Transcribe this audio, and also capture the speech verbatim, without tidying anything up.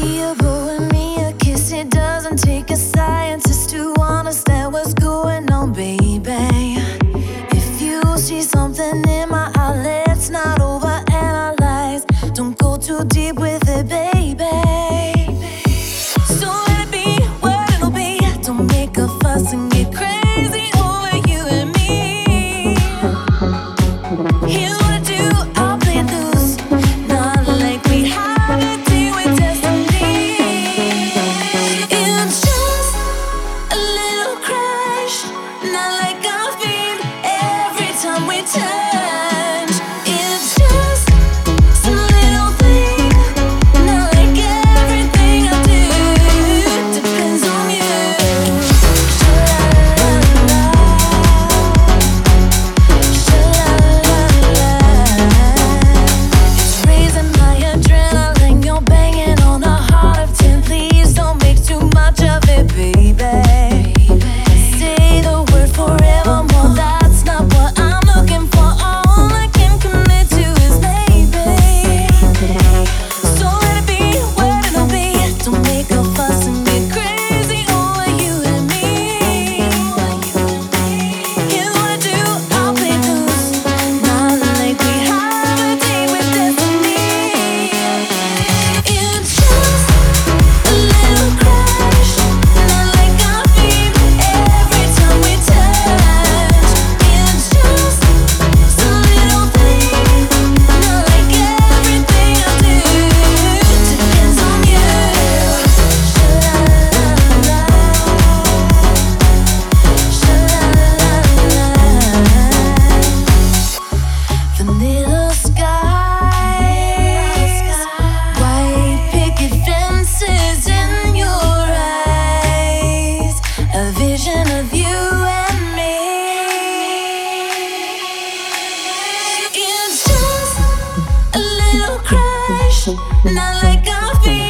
unforeseeable with me. A kiss, it doesn't take a scientist to understand what's going on, baby. If you see something in my eye, let's not overanalyze. Don't go too deep with it, baby. So let it be what it'll be. Don't make a fuss and get crazy over you and me. Here's what I do, I'll play it loose. Not like we have a deal with destiny. It's just a little crash, not like I feel every time we touch. It's just some little thing, not like everything I do depends on you. Sha-la-la-la, sha-la-la-la. It's raising my adrenaline, you're banging on a heart of ten. Please don't make too much of it, baby. Say the word forevermore, that's not what I'm looking for. All I can commit to is maybe. So let it be what it'll be. Don't make a fuss and get crazy over you and me. Here's what I do, I'll play loose. Not like we have a date with destiny. It's just a little crash, not like I feel every time we touch. It's just some little thing, not like everything I do depends on you. Sha-la-la-la, sha-la-la-la. Vanilla skies, white picket fences in your eyes, a vision of you and me. It's just a little crash, not like I feel